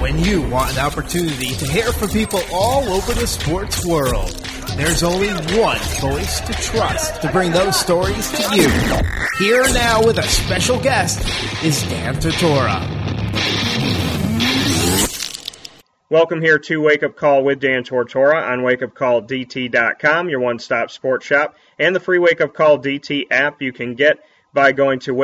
When you want an opportunity to hear from people all over the sports world, there's only one voice to trust to bring those stories to you. Here now with a special guest is Dan Tortora. Welcome here to Wake Up Call with Dan Tortora on wakeupcalldt.com, your one-stop sports shop, and the free Wake Up Call DT app you can get by going to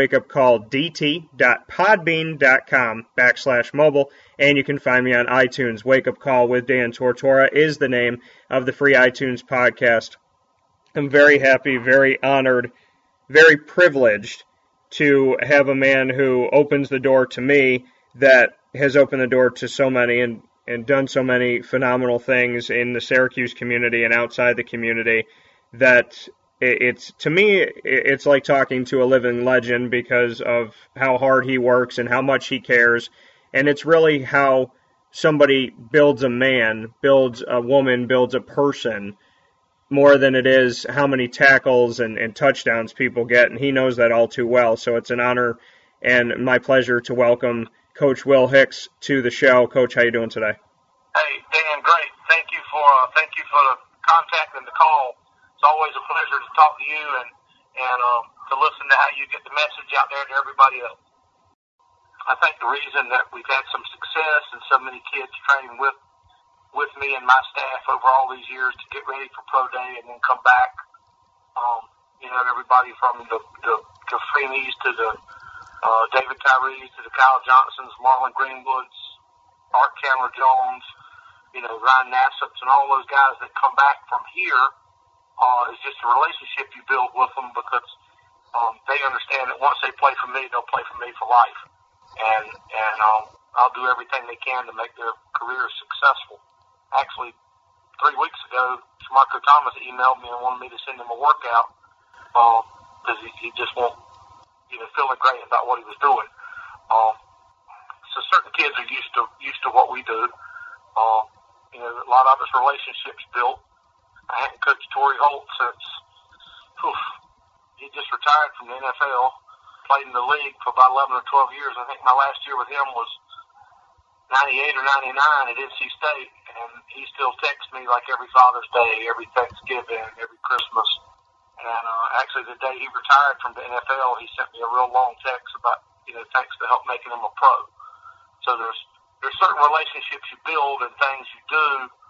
wakeupcalldt.podbean.com/mobile, and you can find me on iTunes. Wake Up Call with Dan Tortora is the name of the free iTunes podcast. I'm very happy, very honored, very privileged to have a man who opens the door to me that has opened the door to so many and done so many phenomenal things in the Syracuse community and outside the community that it's, to me, it's like talking to a living legend because of how hard he works and how much he cares. And it's really how somebody builds a man, builds a woman, builds a person, more than it is how many tackles and touchdowns people get. And he knows that all too well. So it's an honor and my pleasure to welcome Coach Will Hicks to the show. Coach, how you doing today? Hey, Dan, great. Thank you for the contact and the call. It's always a pleasure to talk to you and to listen to how you get the message out there to everybody else. I think the reason that we've had some success and so many kids training with me and my staff over all these years to get ready for Pro Day and then come back, everybody from the Freeneys to the David Tyrees to the Kyle Johnsons, Marlon Greenwoods, Art Chandler-Jones, Ryan Nassups, and all those guys that come back from here, is just a relationship you build with them because they understand that once they play for me, they'll play for me for life. And I'll do everything they can to make their careers successful. Actually, 3 weeks ago, Marco Thomas emailed me and wanted me to send him a workout because he just won't, feeling great about what he was doing. So certain kids are used to what we do. A lot of us relationships built. I hadn't coached Torrey Holt since he just retired from the NFL. Played in the league for about 11 or 12 years. I think my last year with him was 98 or 99 at NC State, and he still texts me like every Father's Day, every Thanksgiving, every Christmas. And actually, the day he retired from the NFL, he sent me a real long text about, thanks to help making him a pro. So there's certain relationships you build and things you do.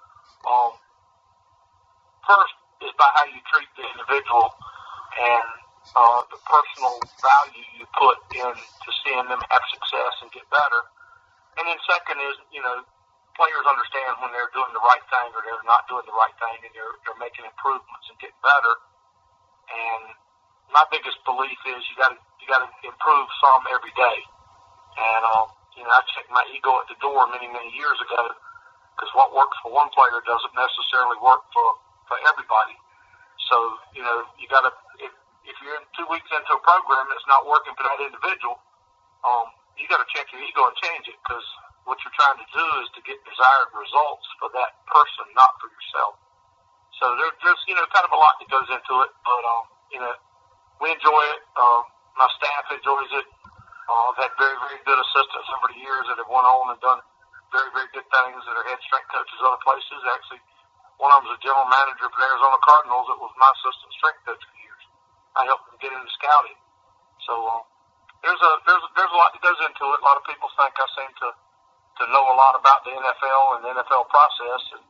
First is by how you treat the individual and the personal value you put into seeing them have success and get better. And then second is, players understand when they're doing the right thing or they're not doing the right thing and they're making improvements and getting better. And my biggest belief is you got to improve some every day. And I checked my ego at the door many years ago because what works for one player doesn't necessarily work for everybody. So you got to, if you're 2 weeks into a program that's not working for that individual, you got to check your ego and change it because what you're trying to do is to get desired results for that person, not for yourself. So there's kind of a lot that goes into it, but we enjoy it. My staff enjoys it. I've had very, very good assistants over the years that have went on and done very, very good things that are head strength coaches other places. Actually, one of them was a general manager for the Arizona Cardinals that was my assistant strength coach for years. I helped them get into scouting. So there's a lot that goes into it. A lot of people think I seem to know a lot about the NFL and the NFL process, and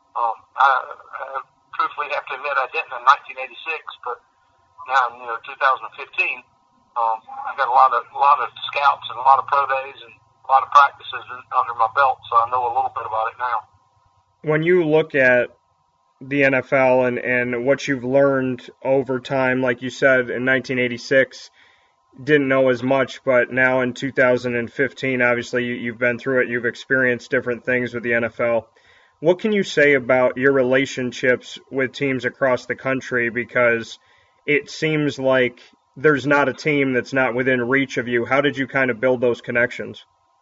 I truthfully have to admit I didn't in 1986, but now in 2015. I've got a lot of scouts and a lot of pro days and a lot of practices under my belt, so I know a little bit about it now. When you look at the NFL and what you've learned over time, like you said, in 1986, didn't know as much, but now in 2015, obviously you've been through it, you've experienced different things with the NFL. What can you say about your relationships with teams across the country? Because it seems like there's not a team that's not within reach of you. How did you kind of build those connections?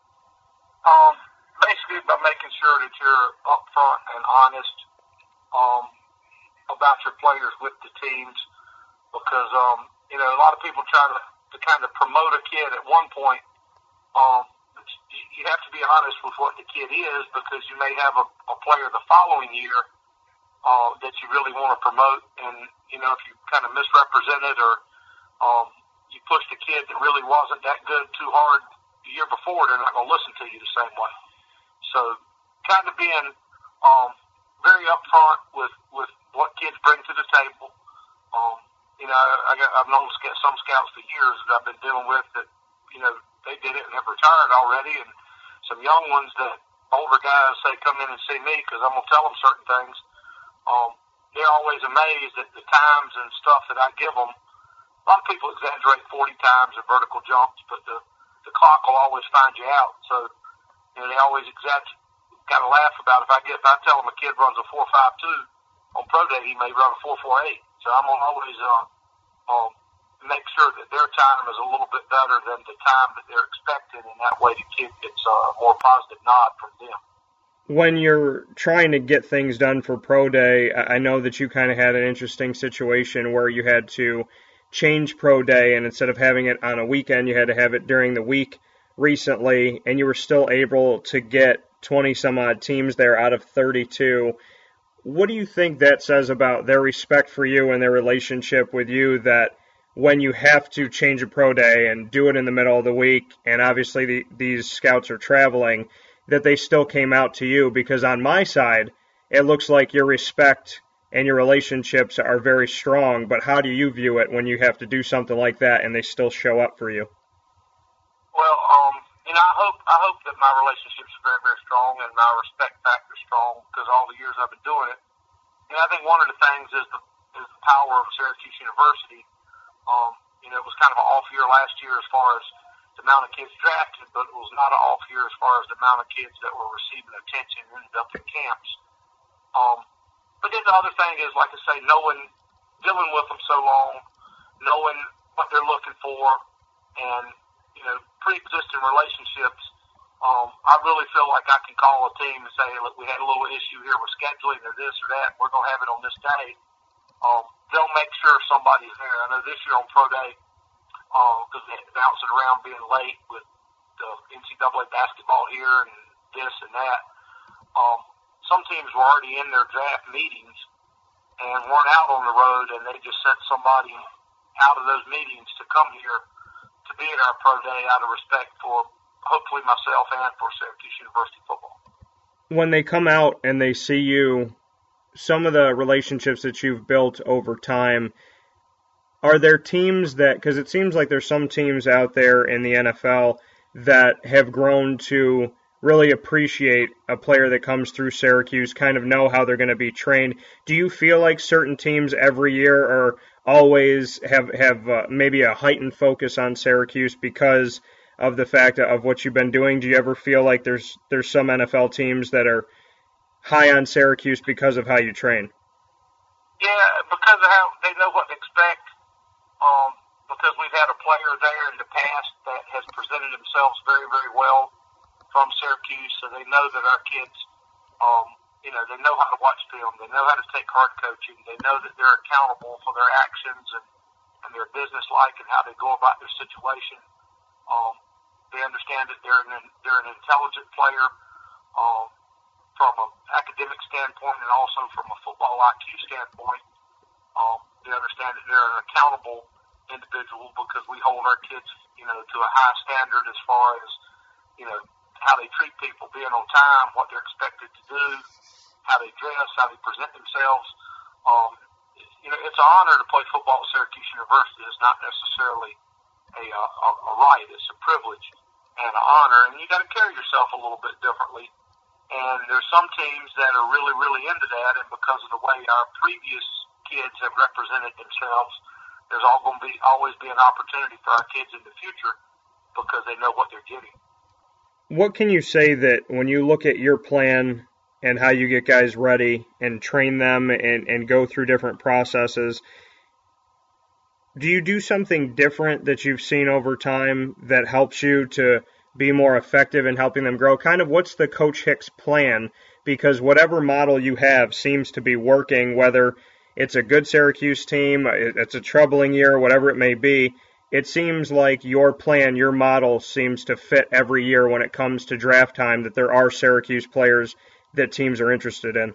Basically by making sure that you're upfront and honest about your players with the teams, because a lot of people try to kind of promote a kid at one point. You have to be be honest with what the kid is, because you may have a player the following year that you really want to promote, and if you kind of misrepresent it or you push the kid that really wasn't that good too hard the year before, they're not going to listen to you the same way. So kind of being very upfront with what kids bring to the table. I've known some scouts for years that I've been dealing with that, they did it and have retired already, and some young ones that older guys say come in and see me because I'm going to tell them certain things. They're always amazed at the times and stuff that I give them. A lot of people exaggerate 40 times in vertical jumps, but the clock will always find you out. So, they always kind of laugh about it. If I tell them a kid runs a 4.52 on pro day, he may run a 4.48. So I'm going to always make sure that their time is a little bit better than the time that they're expecting, and that way the kid gets a more positive nod from them. When you're trying to get things done for pro day, I know that you kind of had an interesting situation where you had to change pro day, and instead of having it on a weekend, you had to have it during the week recently, and you were still able to get 20-some-odd teams there out of 32. What do you think that says about their respect for you and their relationship with you, that when you have to change a pro day and do it in the middle of the week, and obviously these scouts are traveling, that they still came out to you? Because on my side, it looks like your respect and your relationships are very strong, but how do you view it when you have to do something like that and they still show up for you? Well, I hope that my relationships are very, very strong and my respect factor is strong because all the years I've been doing it. And I think one of the things is the power of Syracuse University. It was kind of an off year last year as far as the amount of kids drafted, but it was not an off year as far as the amount of kids that were receiving attention and ended up in camps. But then the other thing is, like I say, dealing with them so long, knowing what they're looking for, and pre-existing relationships. I really feel like I can call a team and say, look, we had a little issue here with scheduling or this or that. We're going to have it on this day. They'll make sure somebody's there. I know this year on pro day, because they had to bounce it around being late with the NCAA basketball here and this and that. Some teams were already in their draft meetings and weren't out on the road, and they just sent somebody out of those meetings to come here to be at our pro day out of respect for hopefully myself and for Syracuse University football. When they come out and they see you, some of the relationships that you've built over time, are there teams that, because it seems like there's some teams out there in the NFL that have grown to really appreciate a player that comes through Syracuse, kind of know how they're going to be trained. Do you feel like certain teams every year are always have maybe a heightened focus on Syracuse because of the fact of what you've been doing? Do you ever feel like there's some NFL teams that are high on Syracuse because of how you train? Yeah, because of how they know what to expect. Because we've had a player there in the past that has presented themselves very, very well from Syracuse, so they know that our kids, they know how to watch film. They know how to take hard coaching. They know that they're accountable for their actions and their business-like and how they go about their situation. They understand that they're an intelligent player from an academic standpoint and also from a football IQ standpoint. They understand that they're an accountable individual because we hold our kids, to a high standard as far as, how they treat people, being on time, what they're expected to do, how they dress, how they present themselves. It's an honor to play football at Syracuse University. It's not necessarily a right. It's a privilege and an honor, and you got to carry yourself a little bit differently. And there's some teams that are really, really into that, and because of the way our previous kids have represented themselves, there's always be an opportunity for our kids in the future because they know what they're getting. What can you say that when you look at your plan and how you get guys ready and train them and go through different processes, do you do something different that you've seen over time that helps you to be more effective in helping them grow? Kind of what's the Coach Hicks plan? Because whatever model you have seems to be working, whether it's a good Syracuse team, it's a troubling year, whatever it may be. it seems like your plan, your model seems to fit every year when it comes to draft time, that there are Syracuse players that teams are interested in.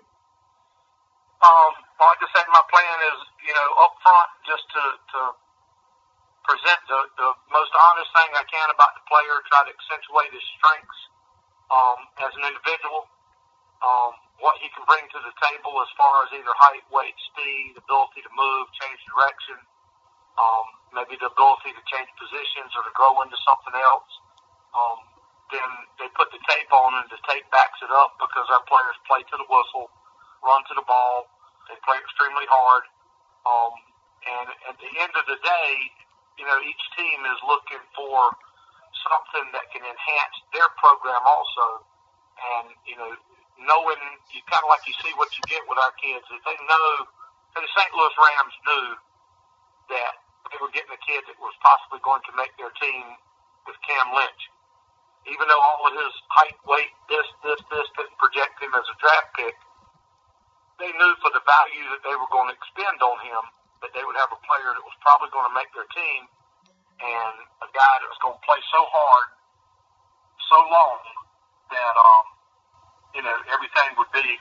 Like I said, my plan is, up front, just to present the most honest thing I can about the player, try to accentuate his strengths as an individual, what he can bring to the table as far as either height, weight, speed, ability to move, change direction, maybe the ability to change positions or to grow into something else. Then they put the tape on, and the tape backs it up because our players play to the whistle, run to the ball, they play extremely hard. And at the end of the day, each team is looking for something that can enhance their program also. And, knowing, you kind of like you see what you get with our kids. If they know, the St. Louis Rams knew that they were getting a kid that was possibly going to make their team with Cam Lynch. Even though all of his height, weight, this didn't project him as a draft pick, they knew for the value that they were going to expend on him that they would have a player that was probably going to make their team and a guy that was going to play so hard, so long that everything would be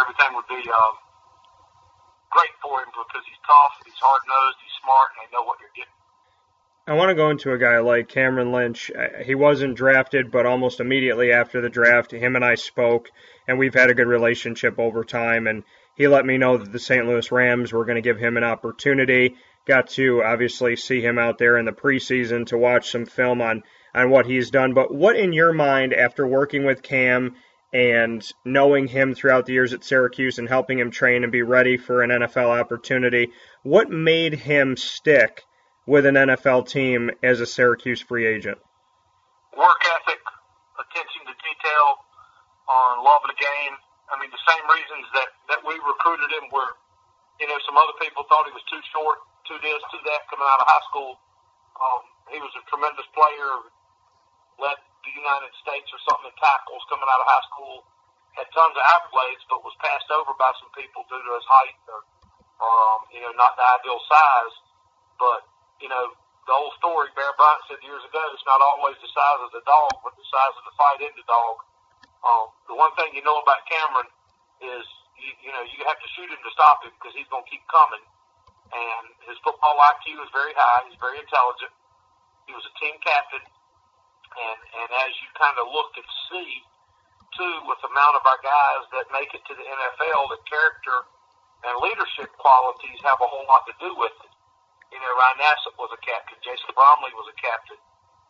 great for him because he's tough, he's hard nosed, he's smart, and they know what you're getting. I want to go into a guy like Cameron Lynch. He wasn't drafted, but almost immediately after the draft, him and I spoke, and we've had a good relationship over time, and he let me know that the St. Louis Rams were going to give him an opportunity. Got to obviously see him out there in the preseason to watch some film on what he's done. But what in your mind, after working with Cam and knowing him throughout the years at Syracuse and helping him train and be ready for an NFL opportunity, what made him stick with an NFL team as a Syracuse free agent? Work ethic, attention to detail, love of the game. I mean, the same reasons that we recruited him were, some other people thought he was too short, too this, too that, coming out of high school. He was a tremendous player, led the United States or something in tackles coming out of high school, had tons of accolades, but was passed over by some people due to his height or not the ideal size. But, the old story Bear Bryant said years ago, it's not always the size of the dog, but the size of the fight in the dog. The one thing you know about Cameron is, you have to shoot him to stop him because he's going to keep coming. And his football IQ is very high. He's very intelligent. He was a team captain. And as you kind of look and see, too, with the amount of our guys that make it to the NFL, the character and leadership qualities have a whole lot to do with it. Ryan Nassib was a captain. Jason Bromley was a captain.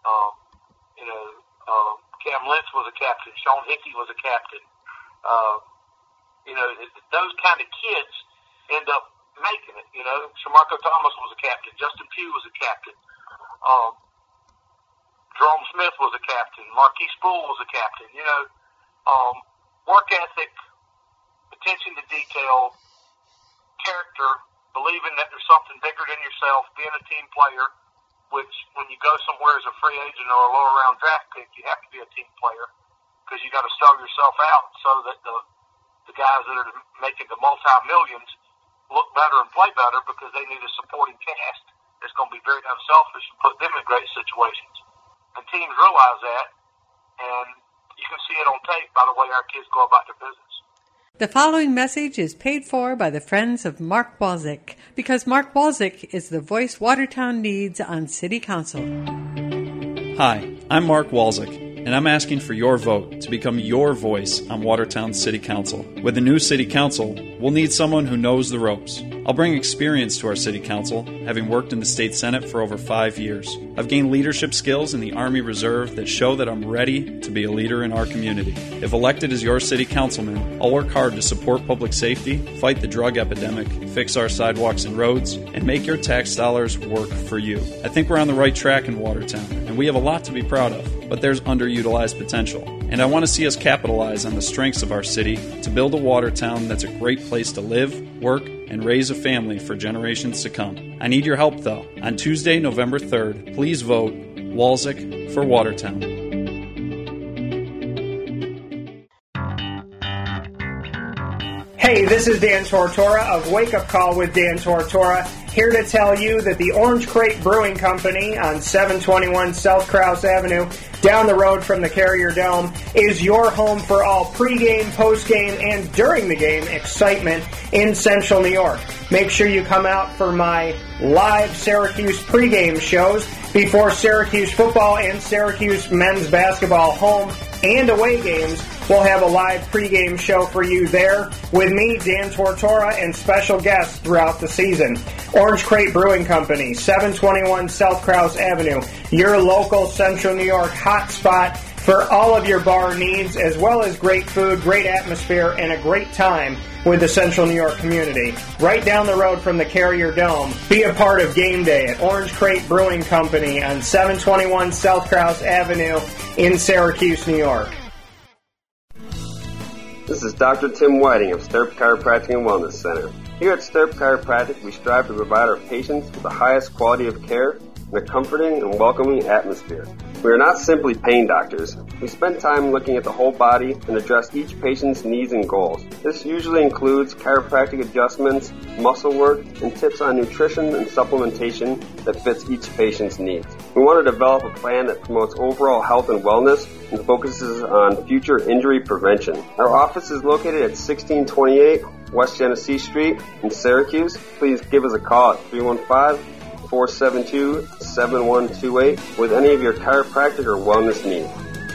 Cam Lynch was a captain. Sean Hickey was a captain. Those kind of kids end up making it. Shamarko Thomas was a captain. Justin Pugh was a captain. Jerome Smith was a captain. Marquise Sproul was a captain. Work ethic, attention to detail, character, believing that there's something bigger than yourself, being a team player, which when you go somewhere as a free agent or a lower round draft pick, you have to be a team player because you got to sell yourself out so that the guys that are making the multi-millions look better and play better because they need a supporting cast that's going to be very unselfish and put them in great situations. And teams realize that, and you can see it on tape by the way our kids go about their business. The following message is paid for by the friends of Mark Walczyk, because Mark Walczyk is the voice Watertown needs on City Council. Hi, I'm Mark Walczyk, and I'm asking for your vote to become your voice on Watertown City Council. With the new City Council, we'll need someone who knows the ropes. I'll bring experience to our City Council, having worked in the State Senate for over 5 years. I've gained leadership skills in the Army Reserve that show that I'm ready to be a leader in our community. If elected as your City Councilman, I'll work hard to support public safety, fight the drug epidemic, fix our sidewalks and roads, and make your tax dollars work for you. I think we're on the right track in Watertown, and we have a lot to be proud of, but there's underutilized potential. And I want to see us capitalize on the strengths of our city to build a Watertown that's a great place to live, work, and raise a family for generations to come. I need your help, though. On Tuesday, November 3rd, please vote Walczyk for Watertown. Hey, this is Dan Tortora of Wake Up Call with Dan Tortora, here to tell you that the Orange Crate Brewing Company on 721 South Krause Avenue, down the road from the Carrier Dome, is your home for all pregame, postgame, and during the game excitement in Central New York. Make sure you come out for my live Syracuse pregame shows before Syracuse football and Syracuse men's basketball home and away games. We'll have a live pregame show for you there with me, Dan Tortora, and special guests throughout the season. Orange Crate Brewing Company, 721 South Krause Avenue, your local Central New York hotspot for all of your bar needs, as well as great food, great atmosphere, and a great time with the Central New York community. Right down the road from the Carrier Dome, be a part of game day at Orange Crate Brewing Company on 721 South Krause Avenue in Syracuse, New York. This is Dr. Tim Whiting of Stirp Chiropractic and Wellness Center. Here at Stirp Chiropractic, we strive to provide our patients with the highest quality of care in a comforting and welcoming atmosphere. We are not simply pain doctors. We spend time looking at the whole body and address each patient's needs and goals. This usually includes chiropractic adjustments, muscle work, and tips on nutrition and supplementation that fits each patient's needs. We want to develop a plan that promotes overall health and wellness and focuses on future injury prevention. Our office is located at 1628 West Genesee Street in Syracuse. Please give us a call at 315-472-7128 with any of your chiropractic or wellness needs.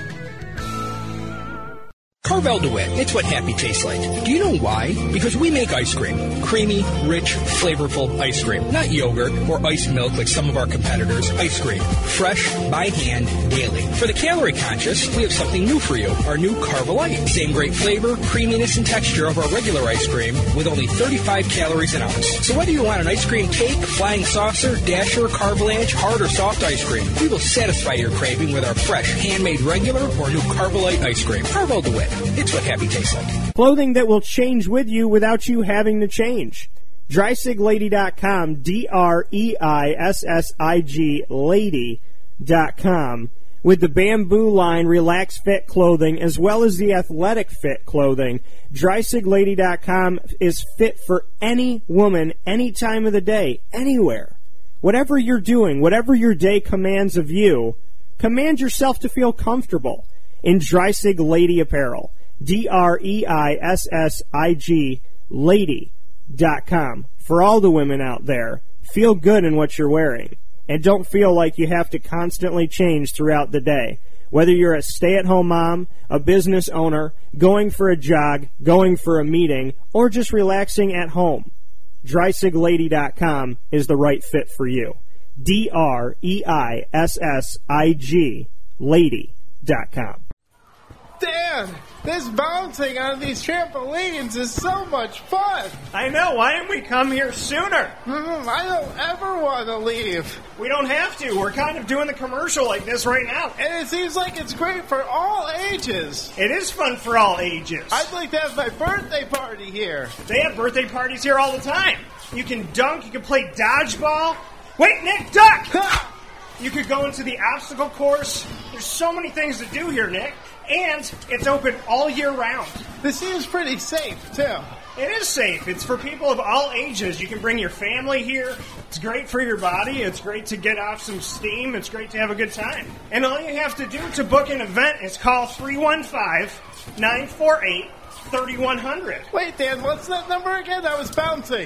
Carvel DeWitt, it's what happy tastes like. Do you know why? Because we make ice cream. Creamy, rich, flavorful ice cream. Not yogurt or ice milk like some of our competitors. Ice cream. Fresh, by hand, daily. For the calorie conscious, we have something new for you. Our new Carvelite. Same great flavor, creaminess, and texture of our regular ice cream with only 35 calories an ounce. So whether you want an ice cream cake, flying saucer, dasher, carvalanche, hard or soft ice cream, we will satisfy your craving with our fresh, handmade regular or new Carvelite ice cream. Carvel DeWitt. It's what happy tastes like. Clothing that will change with you without you having to change. DreisigLady.com, DREISSIG Lady.com, with the Bamboo line Relax Fit clothing as well as the Athletic Fit clothing. DreisigLady.com is fit for any woman, any time of the day, anywhere. Whatever you're doing, whatever your day commands of you, command yourself to feel comfortable in Dreisig Lady apparel. DREISSIG Lady.com. For all the women out there, feel good in what you're wearing. And don't feel like you have to constantly change throughout the day. Whether you're a stay-at-home mom, a business owner, going for a jog, going for a meeting, or just relaxing at home, DreisigLady.com is the right fit for you. DREISSIG Lady.com. Dan, this bouncing on these trampolines is so much fun. I know. Why didn't we come here sooner? I don't ever want to leave. We don't have to. We're kind of doing the commercial like this right now. And it seems like it's great for all ages. It is fun for all ages. I'd like to have my birthday party here. They have birthday parties here all the time. You can dunk. You can play dodgeball. Wait, Nick, duck! You could go into the obstacle course. There's so many things to do here, Nick. And it's open all year round. This seems pretty safe, too. It is safe. It's for people of all ages. You can bring your family here. It's great for your body. It's great to get off some steam. It's great to have a good time. And all you have to do to book an event is call 315-948-3100. Wait, Dan, what's that number again? I was bouncing.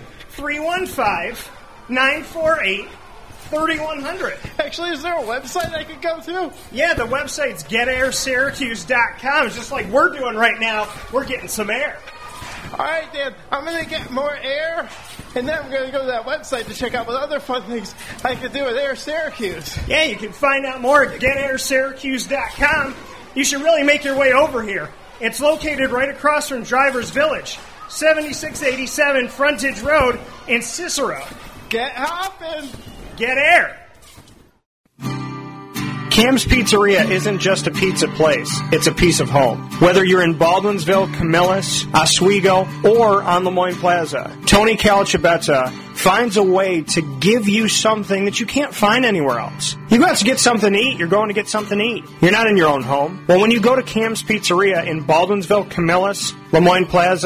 315-948-3100. Actually, is there a website I could go to? Yeah, the website's GetAirSyracuse.com. It's just like we're doing right now. We're getting some air. All right, Dan, I'm going to get more air, and then I'm going to go to that website to check out what other fun things I could do with Air Syracuse. Yeah, you can find out more at GetAirSyracuse.com. You should really make your way over here. It's located right across from Drivers Village, 7687 Frontage Road in Cicero. Get hopping. Get air. Cam's Pizzeria isn't just a pizza place, it's a piece of home. Whether you're in Baldwinsville, Camillus, Oswego, or on Lemoyne Plaza, Tony Calacibetta finds a way to give you something that you can't find anywhere else. You go out to get something to eat, you're going to get something to eat. You're not in your own home. Well, when you go to Cam's Pizzeria in Baldwinsville, Camillus, Lemoyne Plaza,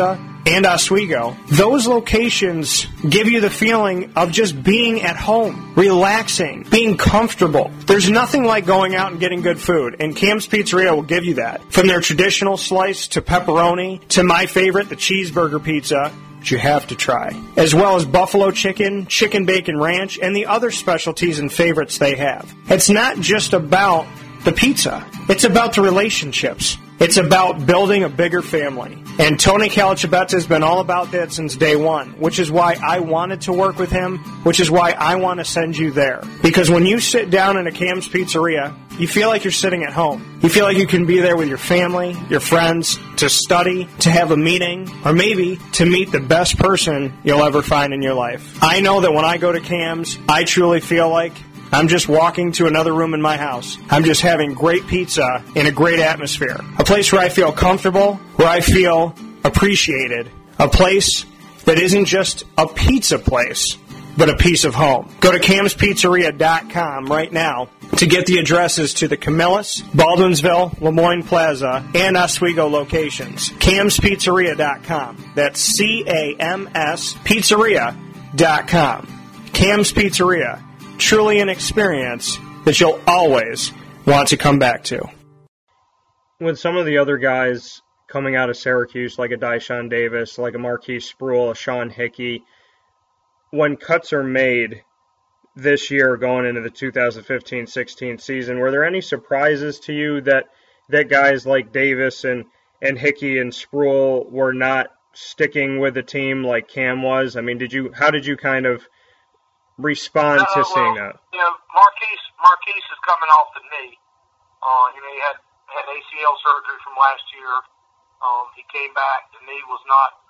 and Oswego, those locations give you the feeling of just being at home, relaxing, being comfortable. There's nothing like going out and getting good food, and Cam's Pizzeria will give you that. From their traditional slice to pepperoni to my favorite, the cheeseburger pizza, which you have to try, as well as buffalo chicken, chicken bacon ranch, and the other specialties and favorites they have. It's not just about the pizza. It's about the relationships. It's about building a bigger family. And Tony Calacibetta has been all about that since day one, which is why I wanted to work with him, which is why I want to send you there. Because when you sit down in a Cam's Pizzeria, you feel like you're sitting at home. You feel like you can be there with your family, your friends, to study, to have a meeting, or maybe to meet the best person you'll ever find in your life. I know that when I go to Cam's, I truly feel like I'm just walking to another room in my house. I'm just having great pizza in a great atmosphere. A place where I feel comfortable, where I feel appreciated. A place that isn't just a pizza place, but a piece of home. Go to camspizzeria.com right now to get the addresses to the Camillus, Baldwinsville, Lemoyne Plaza, and Oswego locations. camspizzeria.com. That's C-A-M-S Pizzeria.com. Cam's Pizzeria. Truly an experience that you'll always want to come back to. With some of the other guys coming out of Syracuse, like a Dyshawn Davis, like a Marquise Spruill, a Sean Hickey, when cuts are made this year going into the 2015-16 season, were there any surprises to you that guys like Davis and Hickey and Spruill were not sticking with the team like Cam was? I mean, how did you kind of respond to seeing that? Marquise is coming off the knee. He had ACL surgery from last year. He came back. The knee was not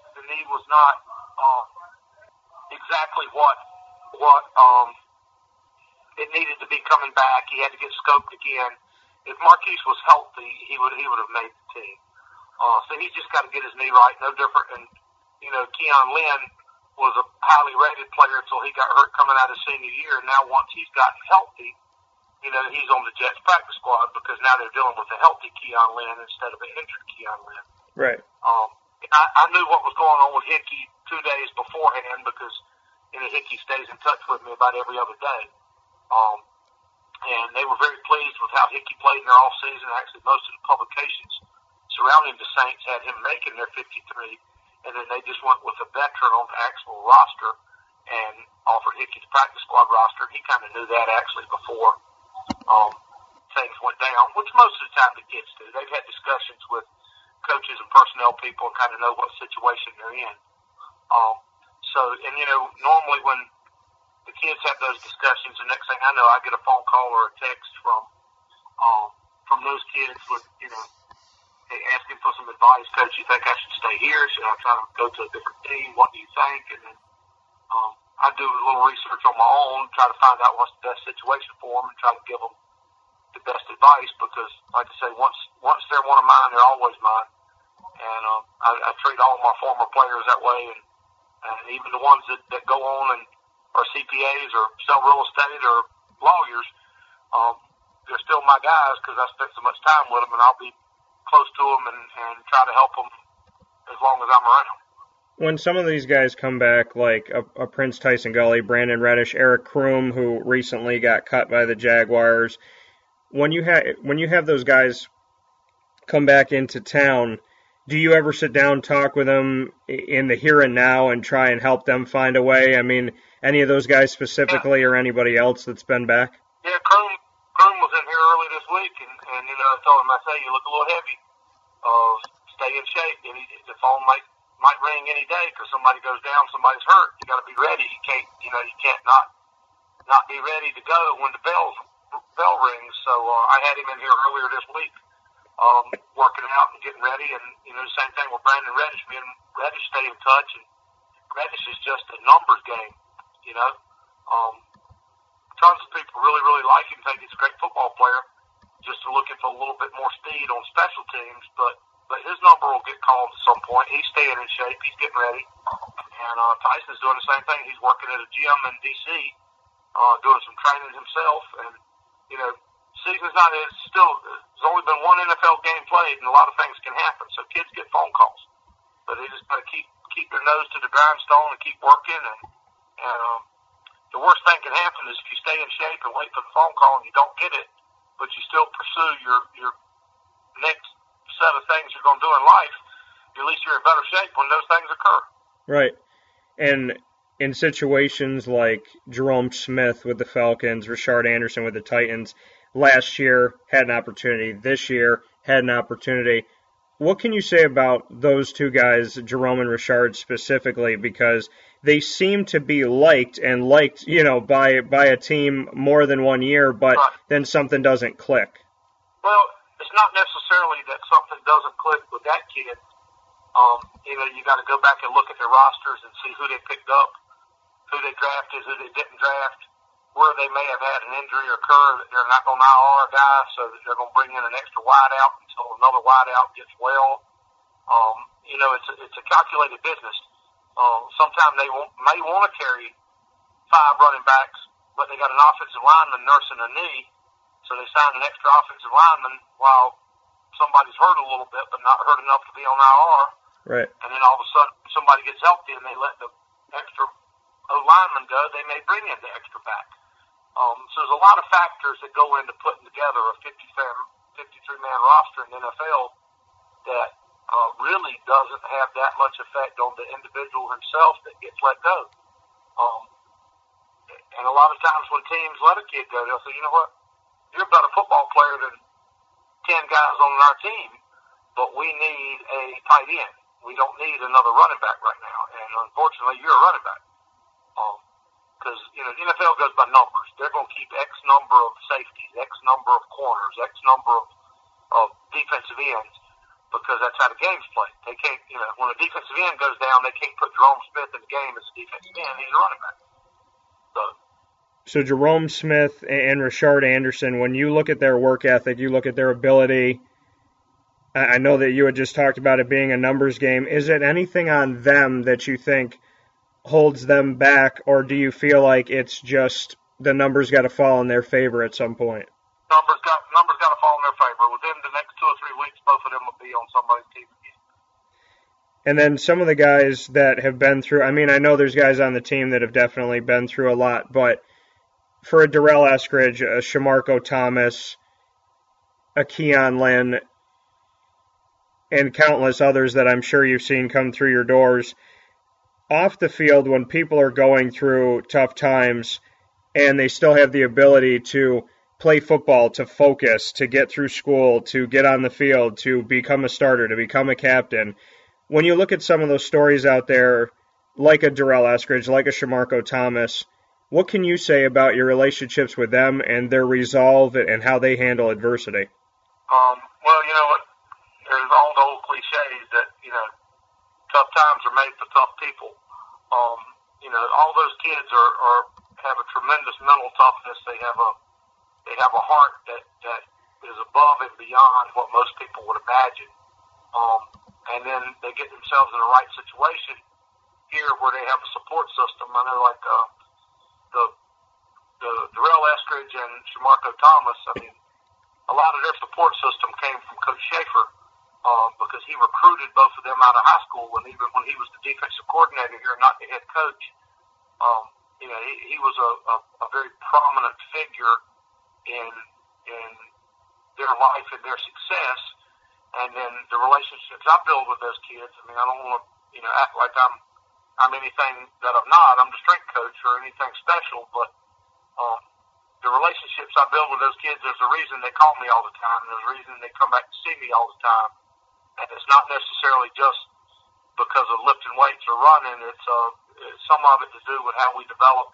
exactly what it needed to be coming back. He had to get scoped again. If Marquise was healthy, he would have made the team. So he's just got to get his knee right. No different than Keon Lynn was a highly rated player until he got hurt coming out of senior year. And now once he's gotten healthy, he's on the Jets practice squad because now they're dealing with a healthy Keon Lynn instead of an injured Keon Lynn. Right. I knew what was going on with Hickey 2 days beforehand because Hickey stays in touch with me about every other day. And they were very pleased with how Hickey played in their offseason. Actually, most of the publications surrounding the Saints had him making their 53. And then they just went with a veteran on the actual roster and offered Hickey the practice squad roster. He kind of knew that actually before things went down, which most of the time the kids do. They've had discussions with coaches and personnel people and kind of know what situation they're in. Normally when the kids have those discussions, the next thing I know, I get a phone call or a text from those kids with, asking for some advice. Coach, you think I should stay here? Should I try to go to a different team? What do you think? And then I do a little research on my own, try to find out what's the best situation for them and try to give them the best advice because, like I say, once they're one of mine, they're always mine. And I treat all my former players that way, and even the ones that go on and are CPAs or sell real estate or lawyers, they're still my guys because I spent so much time with them, and I'll be close to them and try to help them as long as I'm around. When some of these guys come back, like a Prince Tyson Gully, Brandon Reddish, Eric Kroom, who recently got cut by the Jaguars, when you have those guys come back into town, do you ever sit down, talk with them in the here and now, and try and help them find a way? I mean, any of those guys specifically, or anybody else that's been back? Yeah, Kroom was in here early this week, and I told him, I say, you look a little heavy. Stay in shape. And the phone might ring any day because somebody goes down, somebody's hurt. You got to be ready. You can't not be ready to go when the bell rings. So I had him in here earlier this week, working out and getting ready. And the same thing with Brandon Reddish. Me and Reddish stay in touch, and Reddish is just a numbers game. Tons of people really, really like him, think he's a great football player. Just looking for a little bit more speed on special teams, but his number will get called at some point. He's staying in shape. He's getting ready. And Tyson's doing the same thing. He's working at a gym in D.C., doing some training himself. And, season's not, there's only been one NFL game played, and a lot of things can happen. So kids get phone calls. but they just got to keep their nose to the grindstone and keep working. And the worst thing can happen is if you stay in shape and wait for the phone call and you don't get it, but you still pursue your next set of things you're going to do in life, at least you're in better shape when those things occur. Right. And in situations like Jerome Smith with the Falcons, Rashard Anderson with the Titans, last year had an opportunity, this year had an opportunity. What can you say about those two guys, Jerome and Rashard specifically, because they seem to be liked, by a team more than 1 year, but then something doesn't click? Well, it's not necessarily that something doesn't click with that kid. You got to go back and look at their rosters and see who they picked up, who they drafted, who they didn't draft, where they may have had an injury occur that they're not going to IR a guy, so that they're going to bring in an extra wideout until another wideout gets well. It's a calculated business. Sometimes they may want to carry 5 running backs, but they got an offensive lineman nursing a knee, so they sign an extra offensive lineman while somebody's hurt a little bit, but not hurt enough to be on IR. Right. And then all of a sudden, somebody gets healthy and they let the extra lineman go, they may bring in the extra back. So there's a lot of factors that go into putting together a 53-man roster in the NFL that really doesn't have that much effect on the individual himself that gets let go. And a lot of times when teams let a kid go, they'll say, you know what, you're a better football player than 10 guys on our team, but we need a tight end. We don't need another running back right now. And unfortunately, you're a running back. Because, the NFL goes by numbers. They're going to keep X number of safeties, X number of corners, X number of defensive ends, because that's how the game's played. They can't, when a defensive end goes down, they can't put Jerome Smith in the game as a defensive end. He's a running back. So Jerome Smith and Rashard Anderson, when you look at their work ethic, you look at their ability, I know that you had just talked about it being a numbers game. Is it anything on them that you think holds them back, or do you feel like it's just the numbers got to fall in their favor at some point? Numbers got to fall in their favor. Within the next 2 or 3 weeks, both of them will be on somebody's team again. And then some of the guys that have been through, I know there's guys on the team that have definitely been through a lot, but for a Darrell Eskridge, a Shamarko Thomas, a Keon Lynn, and countless others that I'm sure you've seen come through your doors, off the field when people are going through tough times and they still have the ability to play football, to focus, to get through school, to get on the field, to become a starter, to become a captain. When you look at some of those stories out there, like a Darrell Eskridge, like a Shamarko Thomas, what can you say about your relationships with them and their resolve and how they handle adversity? Well, you know what? There's all the old cliches that, tough times are made for tough people. All those kids have a tremendous mental toughness. They have a heart that is above and beyond what most people would imagine. And then they get themselves in the right situation here where they have a support system. I know, like the Darrell Eskridge and Shamarko Thomas, a lot of their support system came from Coach Schaefer, because he recruited both of them out of high school when he was the defensive coordinator here, not the head coach. He was a very prominent figure in their life and their success. And then the relationships I build with those kids, I don't want to, act like I'm anything that I'm not. I'm the strength coach or anything special, but the relationships I build with those kids, there's a reason they call me all the time. There's a reason they come back to see me all the time. And it's not necessarily just because of lifting weights or running. It's some of it to do with how we develop,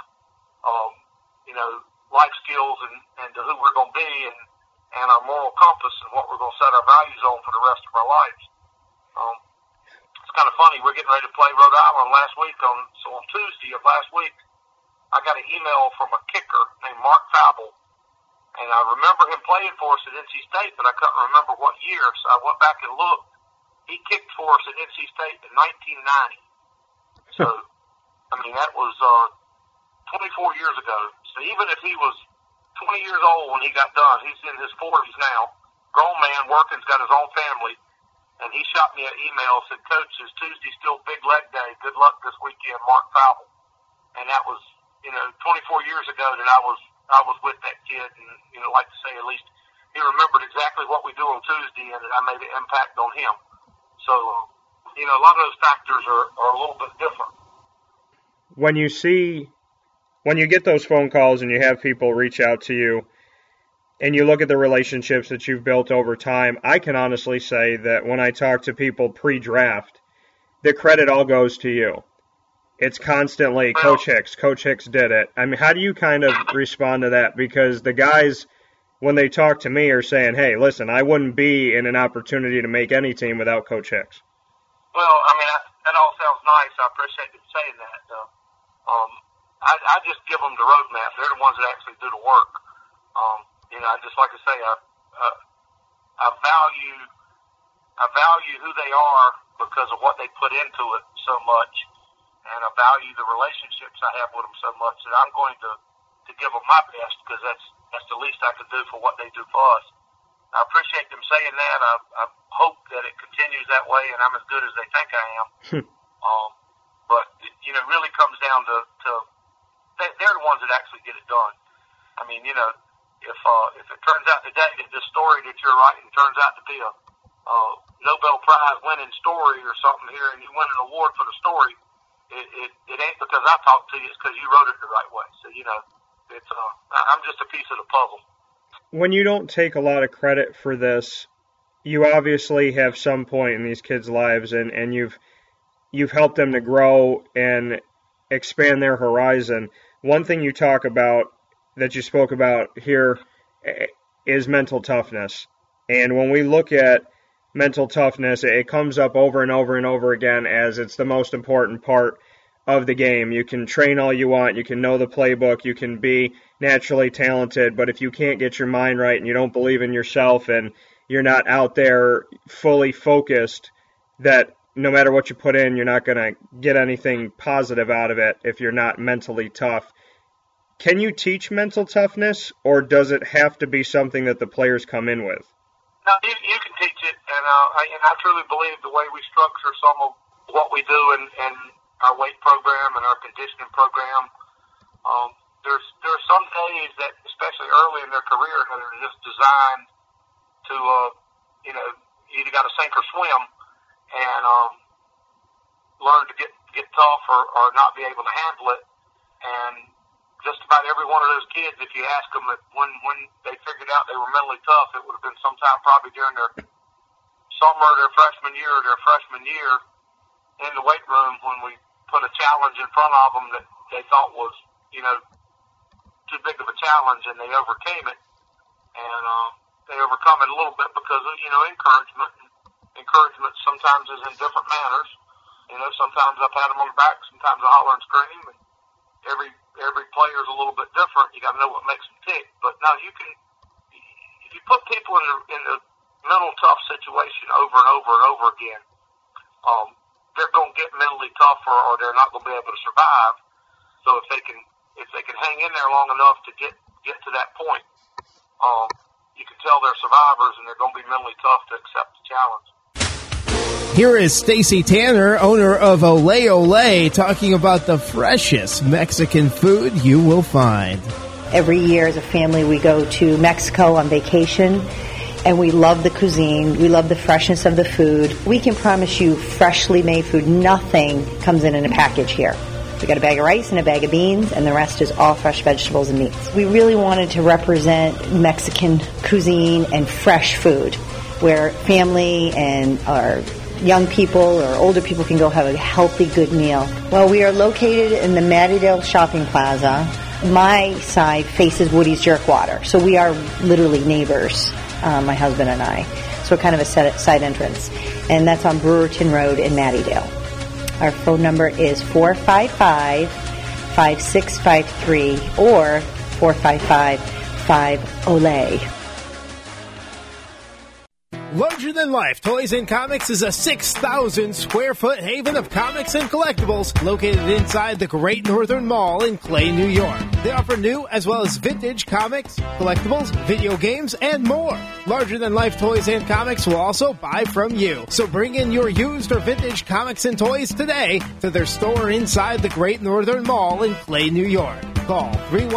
life skills and to who we're going to be and our moral compass and what we're going to set our values on for the rest of our lives. It's kind of funny. We're getting ready to play Rhode Island last week. So on Tuesday of last week, I got an email from a kicker named Mark Fabel, and I remember him playing for us at NC State, but I couldn't remember what year, so I went back and looked. He kicked for us at NC State in 1990. So, that was 24 years ago. So even if he was 20 years old when he got done, he's in his 40s now, grown man, working's got his own family. and he shot me an email, said, "Coach, is Tuesday still big leg day? Good luck this weekend, Mark Fowle." And that was, 24 years ago that I was with that kid, and, like to say, at least he remembered exactly what we do on Tuesday, and I made an impact on him. So, a lot of those factors are a little bit different. When you get those phone calls and you have people reach out to you, and you look at the relationships that you've built over time, I can honestly say that when I talk to people pre-draft, the credit all goes to you. It's constantly, Coach Hicks did it. I mean, how do you kind of respond to that? Because the guys, when they talk to me, are saying, hey, listen, I wouldn't be in an opportunity to make any team without Coach Hicks. Well, I mean, that all sounds nice. I appreciate you saying that. I just give them the roadmap. They're the ones that actually do the work. Just like I say, I value who they are because of what they put into it so much, and I value the relationships I have with them so much that I'm going to give them my best because that's the least I can do for what they do for us. I appreciate them saying that. I hope that it continues that way, and I'm as good as they think I am. But it really comes down to they're the ones that actually get it done. I mean, if it turns out today that this story that you're writing turns out to be a Nobel Prize winning story or something here, and you win an award for the story, it ain't because I talked to you; it's because you wrote it the right way. So I'm just a piece of the puzzle. When you don't take a lot of credit for this, you obviously have some point in these kids' lives, and you've helped them to grow and expand their horizon. One thing you talk about that you spoke about here is mental toughness. And when we look at mental toughness, it comes up over and over and over again as it's the most important part of the game. You can train all you want, you can know the playbook, you can be naturally talented, but if you can't get your mind right and you don't believe in yourself and you're not out there fully focused, that no matter what you put in, you're not going to get anything positive out of it if you're not mentally tough. Can you teach mental toughness, or does it have to be something that the players come in with? No, you can teach it, and I truly believe the way we structure some of what we do in our weight program and our conditioning program, there are some days that, especially early in their career, that are just designed to, you either got to sink or swim, and learn to get tough or not be able to handle it. And just about every one of those kids, if you ask them that when they figured out they were mentally tough, it would have been sometime probably during their summer, their freshman year, or their freshman year in the weight room when we put a challenge in front of them that they thought was, too big of a challenge, and they overcame it. And they overcome it a little bit because of, encouragement. Encouragement sometimes is in different manners. Sometimes I pat them on the back, sometimes I holler and scream, and every player is a little bit different. You got to know what makes them tick. But now if you put people in a mental tough situation over and over and over again, they're going to get mentally tougher, or they're not going to be able to survive. So if they can hang in there long enough to get to that point, you can tell they're survivors, and they're going to be mentally tough to accept the challenge. Here is Stacy Tanner, owner of Ole Ole, talking about the freshest Mexican food you will find. Every year as a family we go to Mexico on vacation, and we love the cuisine. We love the freshness of the food. We can promise you freshly made food. Nothing comes in a package here. We got a bag of rice and a bag of beans, and the rest is all fresh vegetables and meats. We really wanted to represent Mexican cuisine and fresh food, where family and our young people or older people can go have a healthy, good meal. Well, we are located in the Mattydale Shopping Plaza. My side faces Woody's Jerkwater, so we are literally neighbors, my husband and I. So kind of a side entrance. And that's on Brewerton Road in Mattydale. Our phone number is 455-5653 or 455-5-OLE. Larger Than Life Toys and Comics is a 6,000 square foot haven of comics and collectibles located inside the Great Northern Mall in Clay, New York. They offer new as well as vintage comics, collectibles, video games, and more. Larger Than Life Toys and Comics will also buy from you. So bring in your used or vintage comics and toys today to their store inside the Great Northern Mall in Clay, New York. Call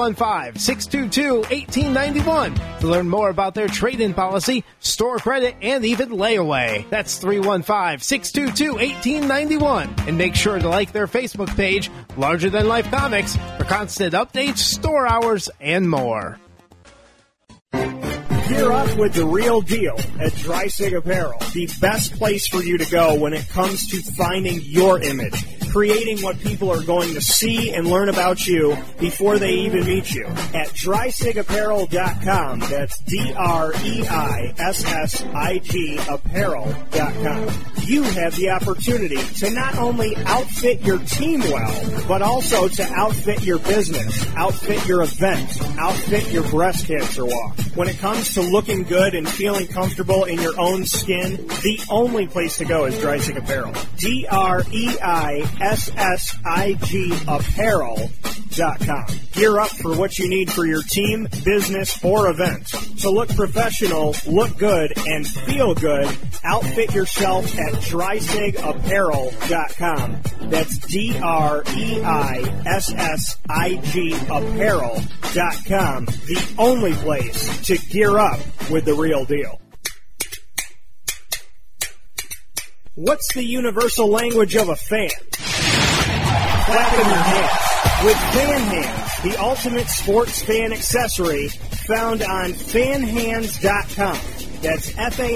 315-622-1891 to learn more about their trade-in policy, store credit, and even layaway. That's 315-622-1891. And make sure to like their Facebook page, Larger Than Life Comics, for constant updates, store hours, and more. Gear up with the real deal at Dry Sig Apparel, the best place for you to go when it comes to finding your image, creating what people are going to see and learn about you before they even meet you. At DrySigApparel.com, that's DREISSIG apparel.com. You have the opportunity to not only outfit your team well, but also to outfit your business, outfit your event, outfit your breast cancer walk. When it comes to looking good and feeling comfortable in your own skin, the only place to go is Dry Sig Apparel. DREISSIG apparel.com. Gear up for what you need for your team, business, or event. To look professional, look good, and feel good, outfit yourself at DrySigApparel.com. That's DREISSIG apparel.com. The only place to gear up with the real deal. What's the universal language of a fan? Clapping your hands. With Fan Hands, the ultimate sports fan accessory found on fanhands.com. That's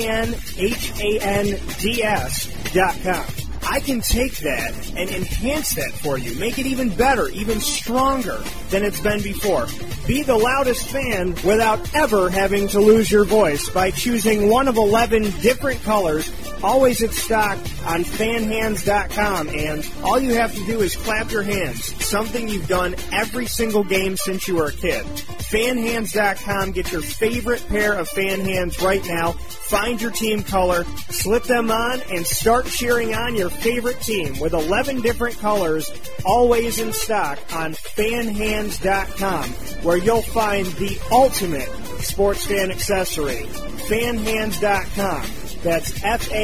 FANHANDS.com. I can take that and enhance that for you, make it even better, even stronger than it's been before. Be the loudest fan without ever having to lose your voice by choosing one of 11 different colors, always in stock on fanhands.com, and all you have to do is clap your hands, something you've done every single game since you were a kid. Fanhands.com, get your favorite pair of fan hands right now, find your team color, slip them on, and start cheering on your favorite team with 11 different colors, always in stock on fanhands.com, where you'll find the ultimate sports fan accessory. Fanhands.com. That's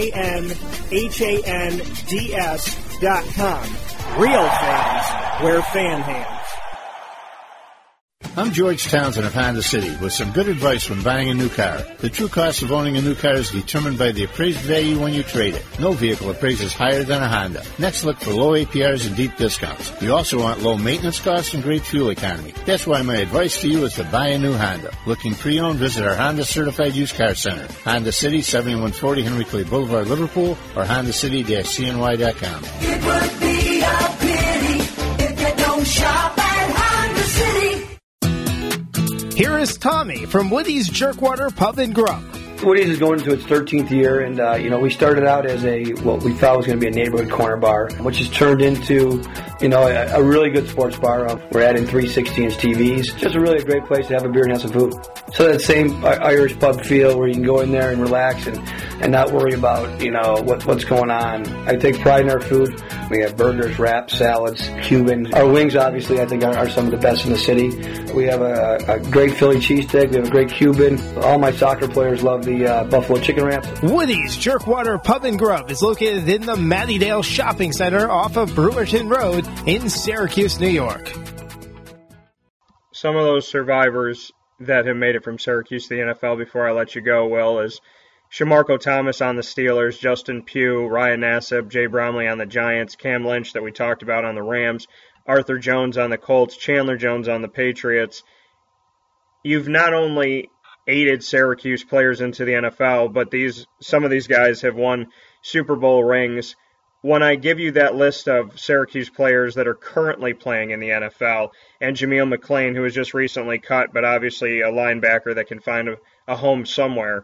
FANHANDS.com. Real fans wear fan hands. I'm George Townsend of Honda City with some good advice when buying a new car. The true cost of owning a new car is determined by the appraised value when you trade it. No vehicle appraises higher than a Honda. Next, look for low APRs and deep discounts. You also want low maintenance costs and great fuel economy. That's why my advice to you is to buy a new Honda. Looking pre-owned, visit our Honda Certified Used Car Center. Honda City, 7140 Henry Clay Boulevard, Liverpool, or HondaCity-CNY.com. It would be a pity if you don't shop at Honda City. Here is Tommy from Woody's Jerkwater Pub and Grub. Woody's is going into its 13th year, and we started out as what we thought was going to be a neighborhood corner bar, which has turned into a really good sports bar. We're adding 360-inch TVs. Just really a great place to have a beer and have some food. So that same Irish pub feel where you can go in there and relax and not worry about what's going on. I take pride in our food. We have burgers, wraps, salads, Cuban. Our wings, obviously, I think are some of the best in the city. We have a great Philly cheesesteak. We have a great Cuban. All my soccer players love the buffalo chicken wraps. Woody's Jerkwater Pub and Grub is located in the Mattydale Shopping Center off of Brewerton Road in Syracuse, New York. Some of those survivors that have made it from Syracuse to the NFL before I let you go, Will, is Shamarko Thomas on the Steelers, Justin Pugh, Ryan Nassib, Jay Bromley on the Giants, Cam Lynch that we talked about on the Rams, Arthur Jones on the Colts, Chandler Jones on the Patriots. You've not only aided Syracuse players into the NFL, but some of these guys have won Super Bowl rings. When I give you that list of Syracuse players that are currently playing in the NFL, and Jameel McClain, who was just recently cut, but obviously a linebacker that can find a home somewhere,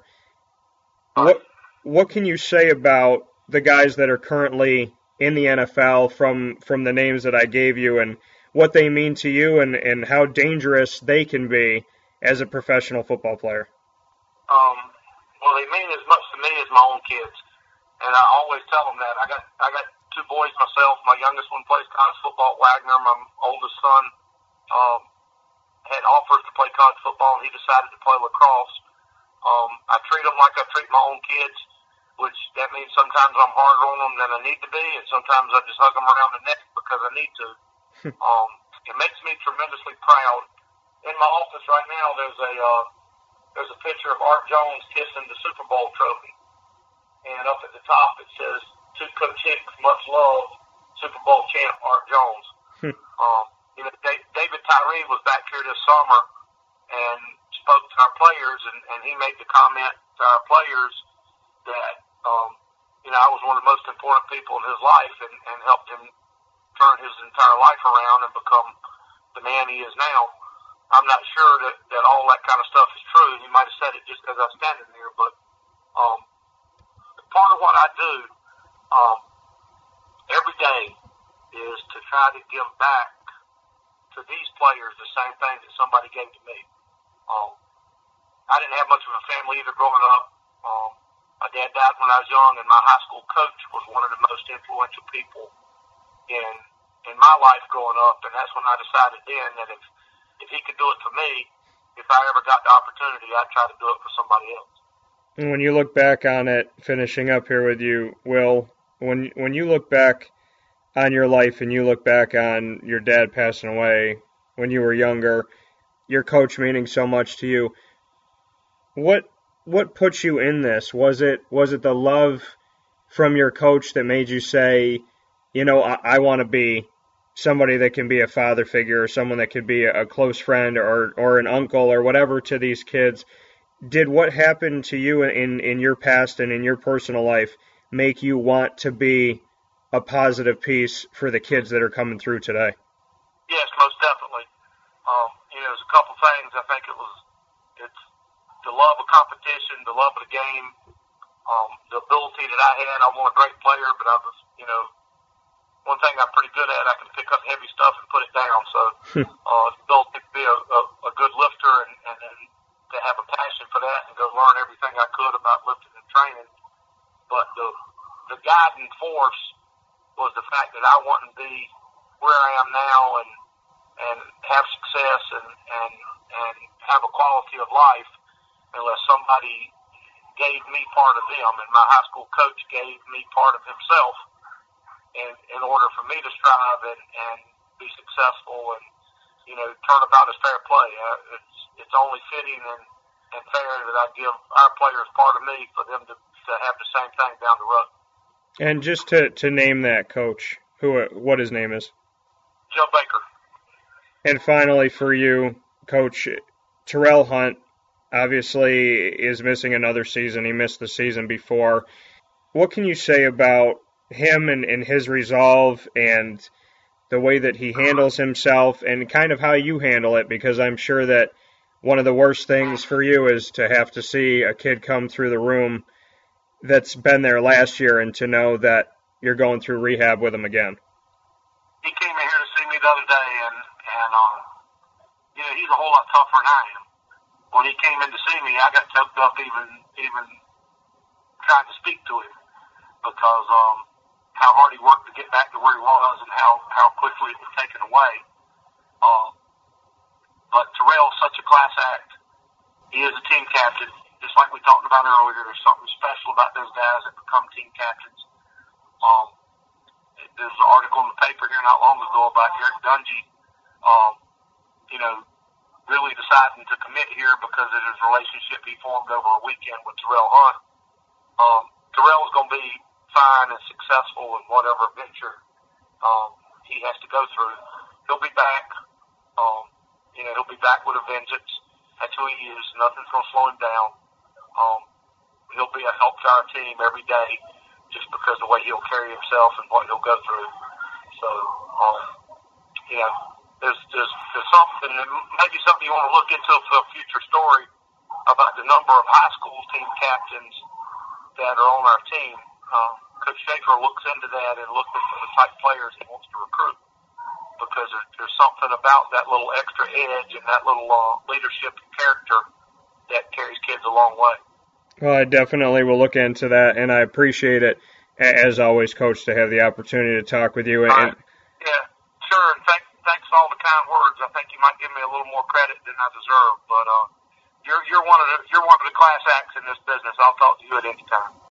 what can you say about the guys that are currently in the NFL from the names that I gave you, and what they mean to you, and how dangerous they can be as a professional football player? Well, they mean as much to me as my own kids. And I always tell them that. I got two boys myself. My youngest one plays college football at Wagner. My oldest son had offers to play college football, and he decided to play lacrosse. I treat them like I treat my own kids, which that means sometimes I'm harder on them than I need to be, and sometimes I just hug them around the neck because I need to. It makes me tremendously proud. In my office right now, there's a picture of Art Jones kissing the Super Bowl trophy, and up at the top it says, "To Coach Hicks, much love, Super Bowl champ Art Jones." David Tyree was back here this summer and spoke to our players, and he made the comment to our players that I was one of the most important people in his life and helped him turn his entire life around and become the man he is now. I'm not sure that all that kind of stuff is true. He might have said it just because I was standing there, but part of what I do every day is to try to give back to these players the same thing that somebody gave to me. I didn't have much of a family either growing up. My dad died when I was young, and my high school coach was one of the most influential people in my life growing up, and that's when I decided then that if he could do it for me, if I ever got the opportunity, I'd try to do it for somebody else. And when you look back on it, finishing up here with you, Will, when you look back on your life and you look back on your dad passing away when you were younger, your coach meaning so much to you, what put you in this? Was it the love from your coach that made you say, I want to be somebody that can be a father figure or someone that could be a close friend or an uncle or whatever to these kids? Did what happened to you in your past and in your personal life make you want to be a positive piece for the kids that are coming through today? Yes, most definitely. There's a couple things. I think it's the love of competition, the love of the game, the ability that I had. I wasn't a great player, but I was, one thing I'm pretty good at, I can pick up heavy stuff and put it down. So the ability to be a good lifter and then to have a passion for that and go learn everything I could about lifting and training. But the guiding force was the fact that I wanted to be where I am now and have success and have a quality of life unless somebody gave me part of them, and my high school coach gave me part of himself in order for me to strive and be successful and, turn about as fair play. It's only fitting and fair that I give our players part of me for them to have the same thing down the road. And just to name that coach, what his name is? Joe Baker. And finally for you, Coach, Terrell Hunt obviously is missing another season. He missed the season before. What can you say about him and his resolve and the way that he handles himself and kind of how you handle it? Because I'm sure that one of the worst things for you is to have to see a kid come through the room that's been there last year and to know that you're going through rehab with him again. He came in here to see me the other day, and he's a whole lot tougher than I am. When he came in to see me, I got choked up even trying to speak to him because how hard he worked to get back to where he was and how quickly it was taken away. But Terrell's such a class act. He is a team captain. Just like we talked about earlier, there's something special about those guys that become team captains. There's an article in the paper here not long ago about Eric Dungy, really deciding to commit here because of his relationship he formed over a weekend with Terrell Hunt. Terrell is going to be fine and successful in whatever venture he has to go through. He'll be back. He'll be back with a vengeance. That's who he is. Nothing's going to slow him down. He'll be a help to our team every day just because of the way he'll carry himself and what he'll go through. So, there's something, maybe something you want to look into for a future story about the number of high school team captains that are on our team. Coach Schaefer looks into that and looks at the type of players he wants to recruit because there's something about that little extra edge and that little leadership and character that carries kids a long way. Well, I definitely will look into that, and I appreciate it, as always, Coach, to have the opportunity to talk with you. Yeah, sure, and thanks for all the kind words. I think you might give me a little more credit than I deserve, but you're one of the class acts in this business. I'll talk to you at any time.